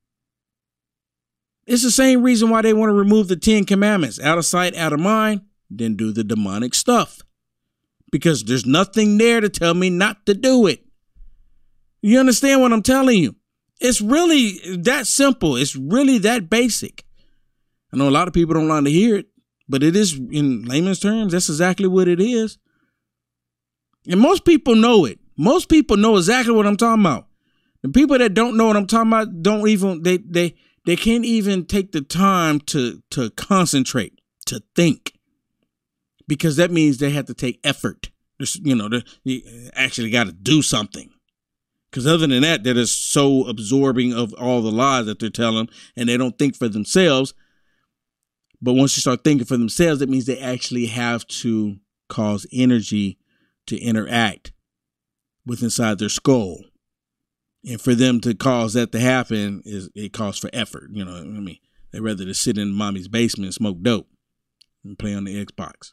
Speaker 1: It's the same reason why they want to remove the 10 commandments. Out of sight, out of mind, then do the demonic stuff. Because there's nothing there to tell me not to do it. You understand what I'm telling you? It's really that simple. It's really that basic. I know a lot of people don't like to hear it, but it is, in layman's terms, that's exactly what it is. And most people know it. Most people know exactly what I'm talking about. The people that don't know what I'm talking about don't even, they can't even take the time to concentrate, to think, because that means they have to take effort. They actually got to do something. Because other than that, they're just so absorbing of all the lies that they're telling, and they don't think for themselves. But once you start thinking for themselves, that means they actually have to cause energy to interact with inside their skull. And for them to cause that to happen, it calls for effort. You know what I mean? They'd rather just sit in mommy's basement and smoke dope and play on the Xbox.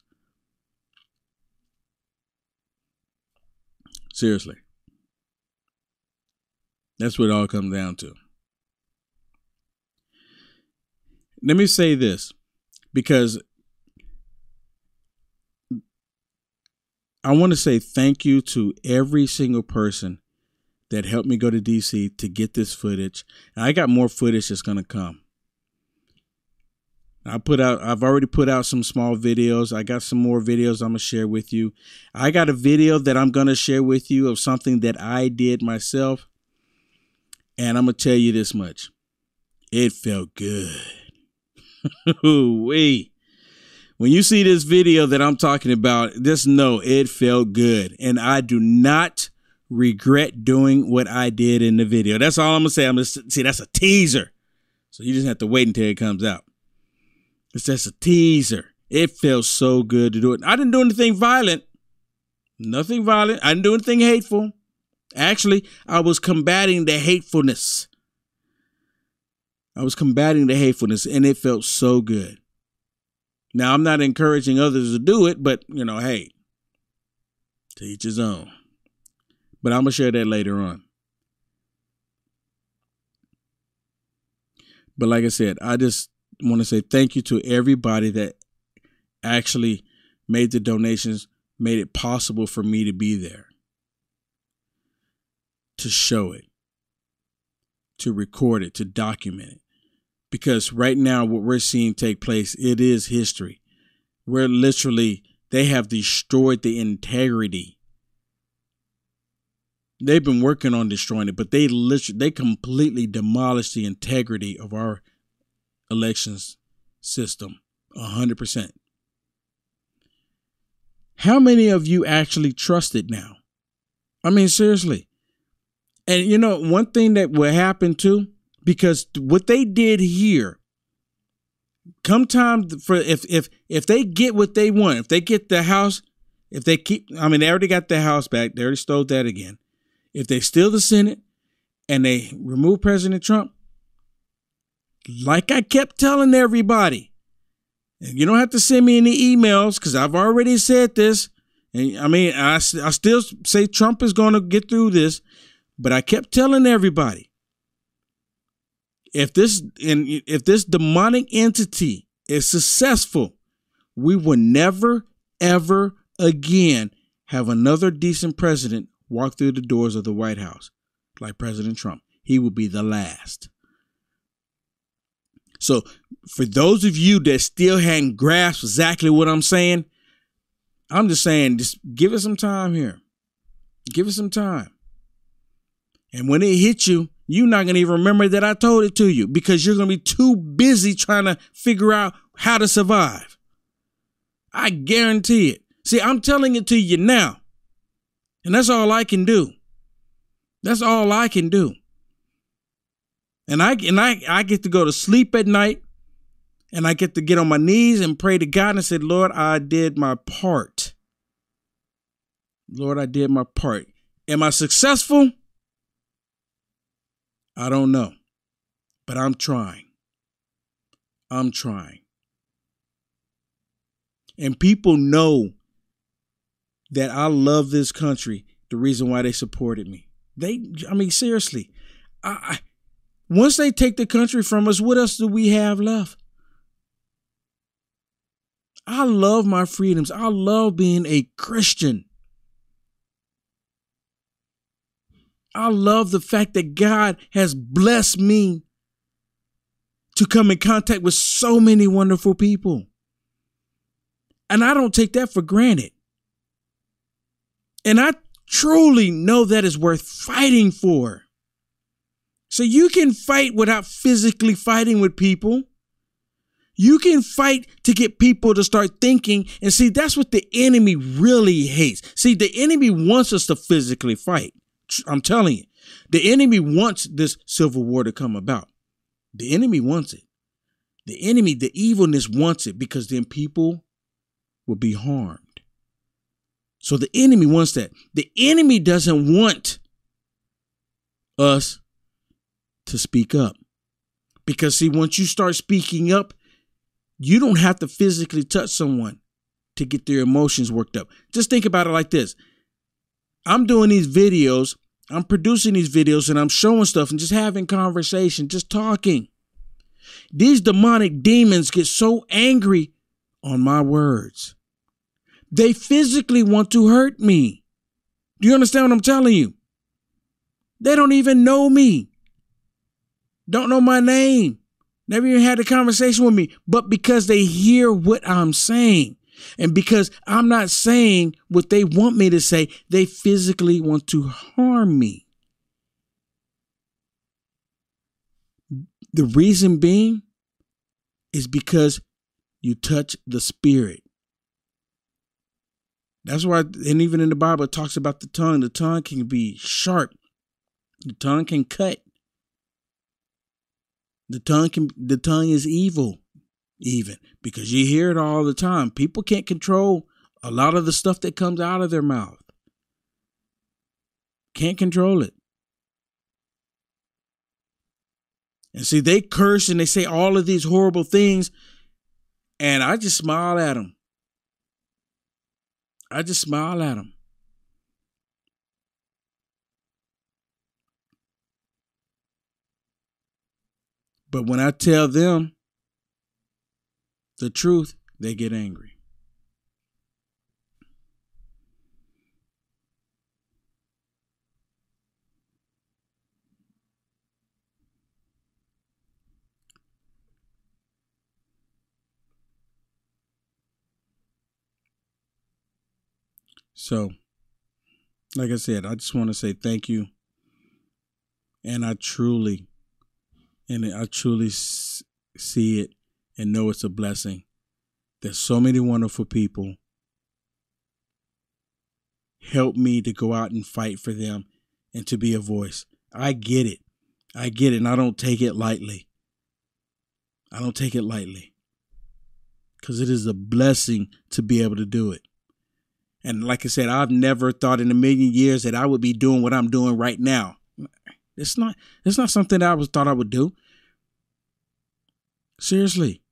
Speaker 1: Seriously. That's what it all comes down to. Let me say this, because I want to say thank you to every single person that helped me go to DC to get this footage. And I got more footage that's going to come. I've already put out some small videos. I got some more videos I'm going to share with you. I got a video that I'm going to share with you of something that I did myself. And I'm going to tell you this much. It felt good. Wait. When you see this video that I'm talking about, just know it felt good. And I do not regret doing what I did in the video. That's all I'm going to say. See, that's a teaser. So you just have to wait until it comes out. It's just a teaser. It felt so good to do it. I didn't do anything violent. Nothing violent. I didn't do anything hateful. Actually, I was combating the hatefulness. And it felt so good. Now, I'm not encouraging others to do it, but, you know, hey, to each his own. But I'm going to share that later on. But like I said, I just want to say thank you to everybody that actually made the donations, made it possible for me to be there, to show it, to record it, to document it. Because right now what we're seeing take place, it is history. We're literally, they have destroyed the integrity. They've been working on destroying it, but they completely demolished the integrity of our elections system, 100%. How many of you actually trust it now? I mean, seriously. And you know, one thing that will happen too, because what they did here, come time for if they get what they want, if they get the House, if they keep, I mean, they already got the House back. They already stole that again. If they steal the Senate and they remove President Trump, like I kept telling everybody, and you don't have to send me any emails because I've already said this. And I mean, I still say Trump is going to get through this, but I kept telling everybody, if this demonic entity is successful, we will never, ever again have another decent president walk through the doors of the White House like President Trump. He will be the last. So for those of you that still hadn't grasped exactly what I'm saying, I'm just saying, just give it some time here. Give it some time. And when it hits you, you're not going to even remember that I told it to you because you're going to be too busy trying to figure out how to survive. I guarantee it. See, I'm telling it to you now. And that's all I can do. That's all I can do. And I get to go to sleep at night and I get to get on my knees and pray to God and say, Lord, I did my part. Lord, I did my part. Am I successful? I don't know, but I'm trying. I'm trying. And people know that I love this country, the reason why they supported me. I mean, seriously, once they take the country from us, what else do we have left? I love my freedoms. I love being a Christian. I love the fact that God has blessed me to come in contact with so many wonderful people. And I don't take that for granted. And I truly know that is worth fighting for. So you can fight without physically fighting with people. You can fight to get people to start thinking. And see, that's what the enemy really hates. See, the enemy wants us to physically fight. I'm telling you, the enemy wants this civil war to come about. The enemy wants it. The enemy, the evilness wants it because then people will be harmed. So the enemy wants that. The enemy doesn't want us to speak up. Because see, once you start speaking up, you don't have to physically touch someone to get their emotions worked up. Just think about it like this. I'm doing these videos, I'm producing these videos, and I'm showing stuff and just having conversation, just talking. These demonic demons get so angry on my words. They physically want to hurt me. Do you understand what I'm telling you? They don't even know me. Don't know my name. Never even had a conversation with me. But because they hear what I'm saying, and because I'm not saying what they want me to say, they physically want to harm me. The reason being is because you touch the spirit. That's why, and even in the Bible, it talks about the tongue. The tongue can be sharp. The tongue can cut. The tongue is evil, even, because you hear it all the time. People can't control a lot of the stuff that comes out of their mouth. Can't control it. And see, they curse and they say all of these horrible things, and I just smile at them. I just smile at them. But when I tell them the truth, they get angry. So, like I said, I just want to say thank you. And I truly see it and know it's a blessing. There's so many wonderful people help me to go out and fight for them and to be a voice. I get it. And I don't take it lightly. I don't take it lightly, because it is a blessing to be able to do it. And like I said, I've never thought in a million years that I would be doing what I'm doing right now. It's not something that I thought I would do. Seriously.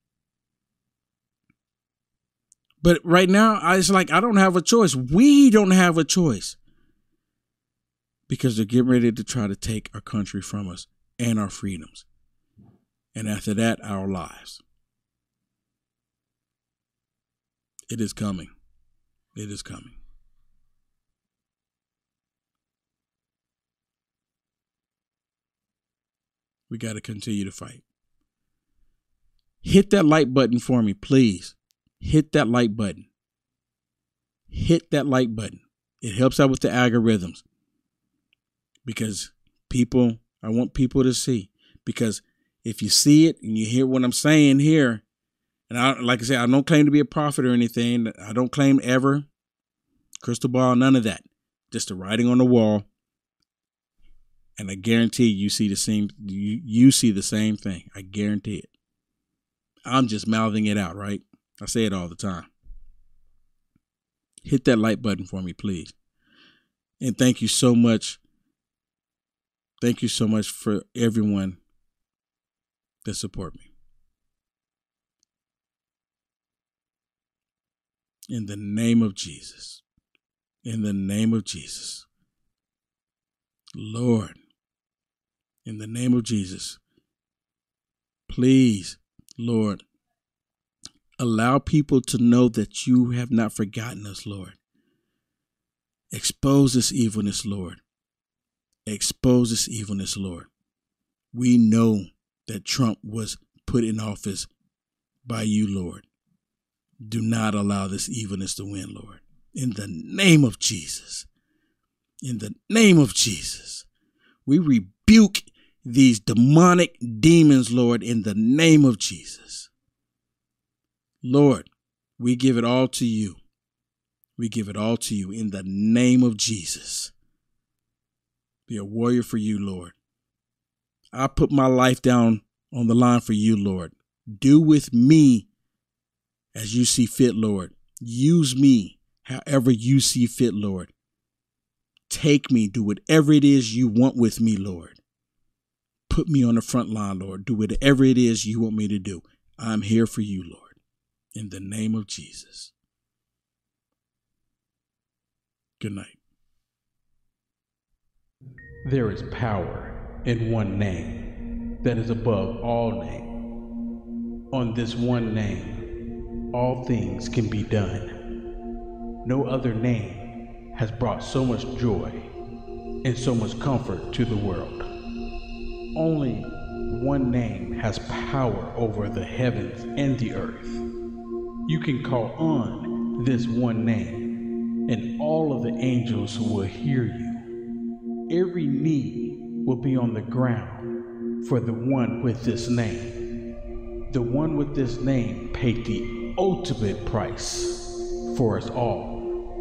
Speaker 1: But right now, it's like I don't have a choice. We don't have a choice. Because they're getting ready to try to take our country from us and our freedoms. And after that, our lives. It is coming. It is coming. We got to continue to fight. Hit that like button for me, please. Hit that like button. Hit that like button. It helps out with the algorithms. Because I want people to see. Because if you see it and you hear what I'm saying here, and like I said, I don't claim to be a prophet or anything. I don't claim ever. Crystal ball, none of that. Just the writing on the wall. And I guarantee you see the same. You see the same thing. I guarantee it. I'm just mouthing it out, right? I say it all the time. Hit that like button for me, please. And thank you so much. Thank you so much for everyone that support me. In the name of Jesus. In the name of Jesus. Lord, in the name of Jesus, please, Lord, allow people to know that you have not forgotten us, Lord. Expose this evilness, Lord. Expose this evilness, Lord. We know that Trump was put in office by you, Lord. Do not allow this evilness to win, Lord. In the name of Jesus. In the name of Jesus. We rebuke these demonic demons, Lord, in the name of Jesus. Lord, we give it all to you. We give it all to you in the name of Jesus. Be a warrior for you, Lord. I put my life down on the line for you, Lord. Do with me as you see fit, Lord. Use me however you see fit, Lord. Take me, do whatever it is you want with me, Lord. Put me on the front line, Lord. Do whatever it is you want me to do. I'm here for you, Lord. In the name of Jesus. Good night.
Speaker 8: There is power in one name that is above all names. On this one name, all things can be done. No other name has brought so much joy and so much comfort to the world. Only one name has power over the heavens and the earth. You can call on this one name, and all of the angels will hear you. Every knee will be on the ground for the one with this name. The one with this name paid the ultimate price for us all.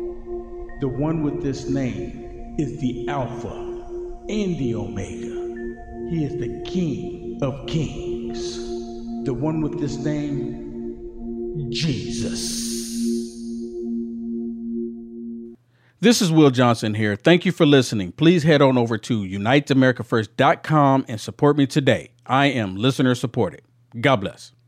Speaker 8: The one with this name is the Alpha and the Omega. He is the King of Kings. The one with this name, Jesus. This is Will Johnson here. Thank you for listening. Please head on over to UnitedAmericaFirst.com and support me today. I am listener supported. God bless.